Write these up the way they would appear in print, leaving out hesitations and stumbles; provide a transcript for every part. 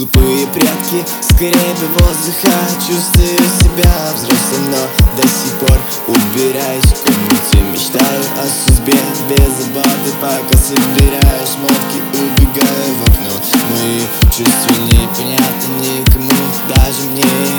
Глупые предки, скорее бы воздуха. Чувствую себя взрослым, но до сих пор убираюсь в комнате. Мечтаю о судьбе без заботы, пока собираю шмотки, убегаю в окно. Мои чувства непонятны никому, даже мне.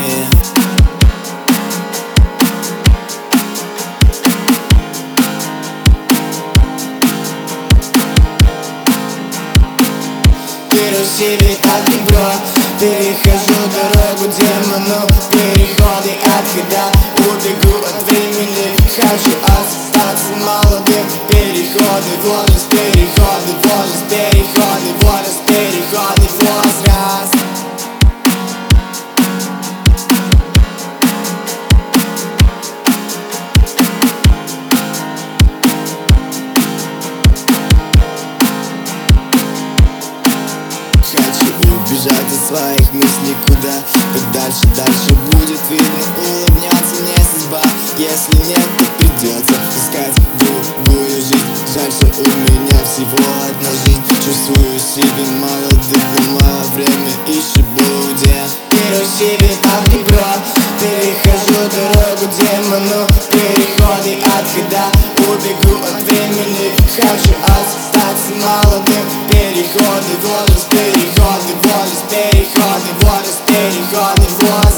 Беру себе как добро, перехожу дорогу демону. Переходы от хода, убегу от времени. Хочу остаться молодым. Переходы в возраст, переходы в возраст, переходы в возраст, переходы в возраст. Хочу убежать от своих мыслей куда подальше, дальше будет видно, улыбнется мне судьба. Если нет, то придется искать другую жизнь. Жаль, что у меня всего одна жизнь. Чувствую себя молодым, а время ищет будет. Беру себе так добро, перехожу дорогу демону. Переходы от хода, убегу от времени. Хочу остаться молодым. Переходы в возраст, переходы в возраст, переходы в возраст, переходы в возраст.